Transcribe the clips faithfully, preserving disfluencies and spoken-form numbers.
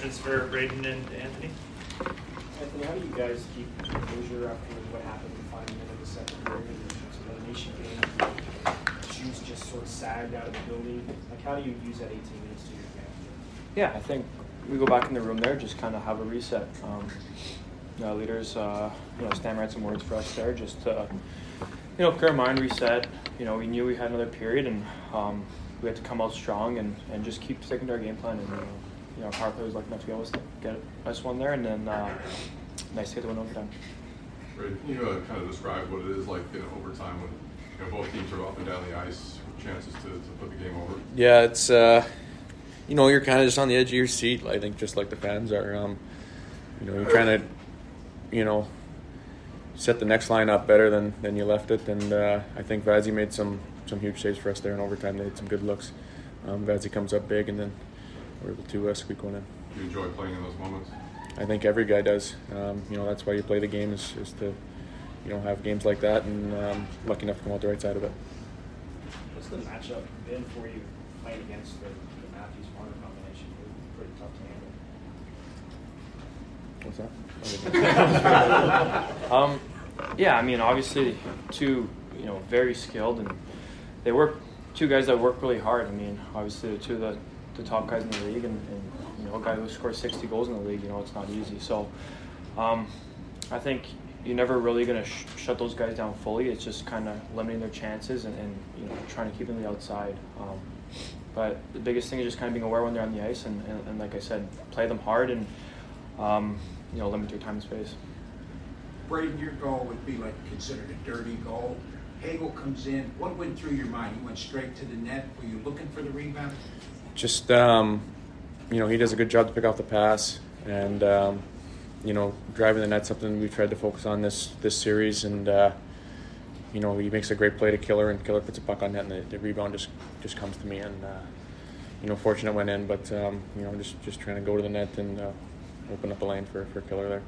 questions for Braden and Anthony. Anthony, how do you guys keep composure after what happened in the final minute of the second period in terms of elimination game? Shoes just sort of sagged out of the building. Like, how do you use that eighteen minutes to your advantage? Yeah, I think we go back in the room there, just kind of have a reset. Um, you know, leaders, uh, you know, Stan write some words for us there, just to, you know, clear our mind, reset. You know, we knew we had another period, and um, we had to come out strong and, and just keep sticking to our game plan. And uh, you know, our power play was lucky enough to be able to get us one there, and then uh, nice to get the win overtime. Right. Can you uh, kind of describe what it is like in overtime when you know, both teams are up and down the ice, chances to, to put the game over? Yeah, it's uh, you know, you're kind of just on the edge of your seat. I think just like the fans are. Um, you know, you're trying to, you know, set the next line up better than, than you left it, and uh, I think Vazzy made some, some huge saves for us there in overtime. They had some good looks. Um, Vazzy comes up big, and then we're able to uh, squeak one in. Do you enjoy playing in those moments? I think every guy does. Um, you know, that's why you play the game is, is to, you know, have games like that, and um, lucky enough to come out the right side of it. What's the matchup been for you playing against the, the Matthews-Marner combination? Pretty tough to handle. What's that? um, yeah, I mean, obviously, two, you know, very skilled, and they work. Two guys that work really hard. I mean, obviously, the two of the, the top guys in the league, and, and you know, a guy who scores sixty goals in the league. You know, it's not easy. So, um, I think you're never really going to sh- shut those guys down fully. It's just kind of limiting their chances and, and you know, trying to keep them on the outside. Um, but the biggest thing is just kind of being aware when they're on the ice, and, and, and like I said, play them hard and um, you know, limit their time and space. Braden, your goal would be like considered a dirty goal. Hagel comes in. What went through your mind? You went straight to the net. Were you looking for the rebound? Just, um, you know, he does a good job to pick off the pass, and um, you know, driving the net's something we've tried to focus on this this series. And uh, you know, he makes a great play to Killer, and Killer puts a puck on net, and the, the rebound just just comes to me. And uh, you know, fortunate went in, but um, you know, just just trying to go to the net and uh, open up a lane for for Killer there.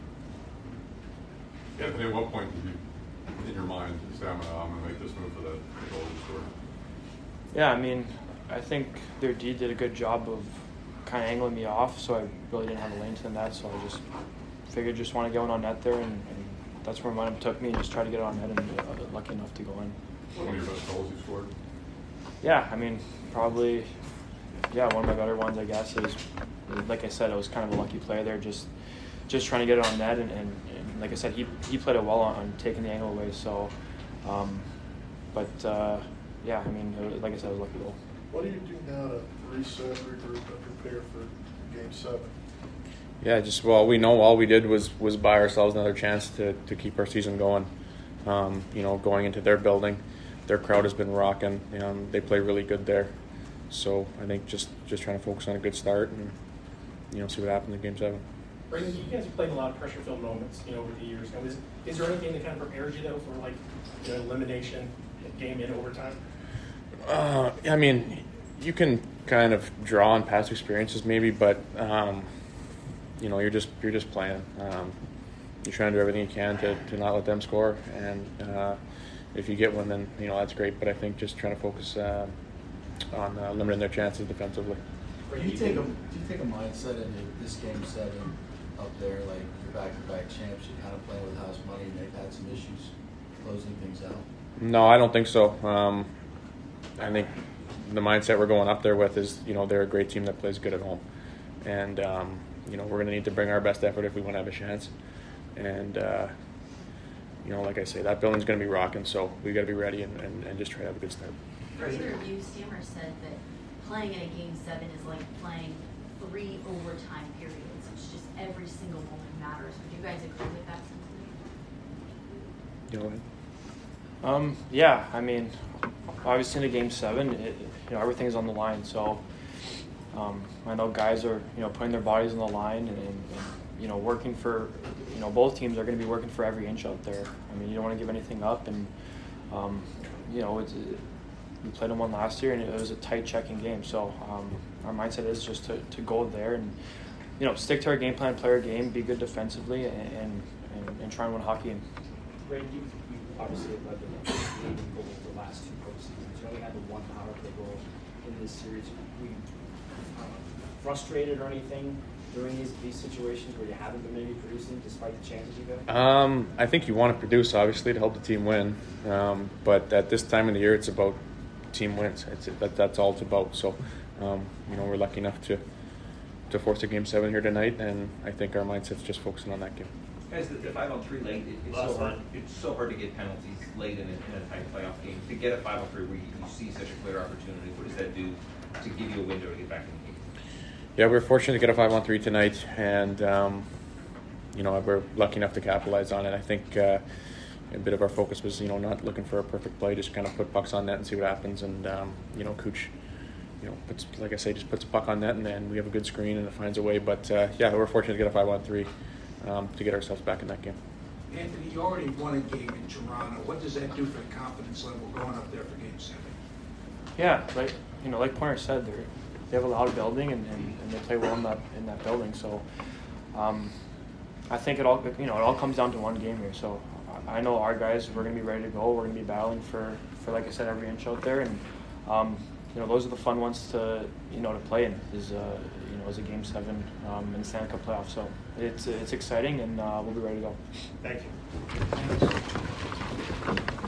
Anthony, at what point did you, in your mind, say, I'm going to make this move for the, the goal you scored? Yeah, I mean, I think their D did a good job of kind of angling me off, so I really didn't have a lane to the net, so I just figured just want to get one on net there, and, and that's where momentum took me, and just try to get it on net, and uh, lucky enough to go in. One of your best goals you scored? Yeah, I mean, probably, yeah, one of my better ones, I guess. It was, like I said, it was kind of a lucky play there, just just trying to get it on net, and, and, and like I said, he he played it well on, on taking the angle away, so, um, but, uh, yeah, I mean, it was, like I said, it was a lucky goal. What do you do now to reset, regroup, and prepare for Game Seven? Yeah, just well, we know all we did was was buy ourselves another chance to, to keep our season going. Um, you know, going into their building, their crowd has been rocking. Um, they play really good there, so I think just, just trying to focus on a good start and you know see what happens in Game Seven. Braden, you guys have played a lot of pressure-filled moments, you know, over the years. Now, is is there anything that kind of prepares you though for like, you know, elimination, game in overtime? Uh, I mean, you can kind of draw on past experiences maybe, but um, you know, you're just you're just playing. Um, you're trying to do everything you can to, to not let them score, and uh, if you get one, then you know that's great. But I think just trying to focus uh, on uh, limiting their chances defensively. Do you take a do you take a mindset into this Game Seven up there, like your back-to-back champs? You're kind of playing with house money, and they've had some issues closing things out. No, I don't think so. Um, I think the mindset we're going up there with is, you know, they're a great team that plays good at home, and um, you know, we're going to need to bring our best effort if we want to have a chance. And uh, you know, like I say, that building's going to be rocking, so we got to be ready and, and, and just try to have a good start. For interview, Stammer said that playing in a Game Seven is like playing three overtime periods. It's just every single moment matters. Would you guys agree with that sentiment? You know what? Um, yeah, I mean, obviously in a Game Seven, it, you know, everything's on the line. So um, I know guys are, you know, putting their bodies on the line and, and you know, working for, you know, both teams are going to be working for every inch out there. I mean, you don't want to give anything up, and um, you know, it's, it, we played them one last year, and it was a tight checking game. So um, our mindset is just to, to go there and, you know, stick to our game plan, play our game, be good defensively, and and, and try and win a hockey game. Braden, you, you obviously have led the leading goal the last two postseasons. You only had the one power play goal in this series. Were you uh, frustrated or anything during these, these situations where you haven't been maybe producing despite the chances you've had? Um, I think you want to produce, obviously, to help the team win. Um, but at this time of the year, it's about team wins. It's, that, that's all it's about. So, um, you know, we're lucky enough to to force a game seven here tonight, and I think our mindset's just focusing on that game. Guys, the, the five on three late, it, it's, so hard, it's so hard to get penalties late in a, in a tight playoff game. To get a five on three where you, you see such a clear opportunity, what does that do to give you a window to get back in the game? Yeah, we were fortunate to get a five on three tonight, and um, you know, we're lucky enough to capitalize on it. I think uh, a bit of our focus was, you know, not looking for a perfect play, just kind of put pucks on net and see what happens. And um, you know, Cooch, you know, puts, like I say, just puts a puck on net, and then we have a good screen, and it finds a way. But uh, yeah, we're fortunate to get a five on three um, to get ourselves back in that game. Anthony, you already won a game in Toronto. What does that do for the confidence level going up there for Game Seven? Yeah, like you know, like Pointer said, they they have a loud building, and, and, and they play well in that in that building. So um, I think it all you know it all comes down to one game here. So I know our guys, we're going to be ready to go. We're going to be battling for, for like I said, every inch out there, and um, you know those are the fun ones to you know to play in. Is uh, you know is a Game Seven um, in the Stanley Cup playoffs. So it's it's exciting, and uh, we'll be ready to go. Thank you.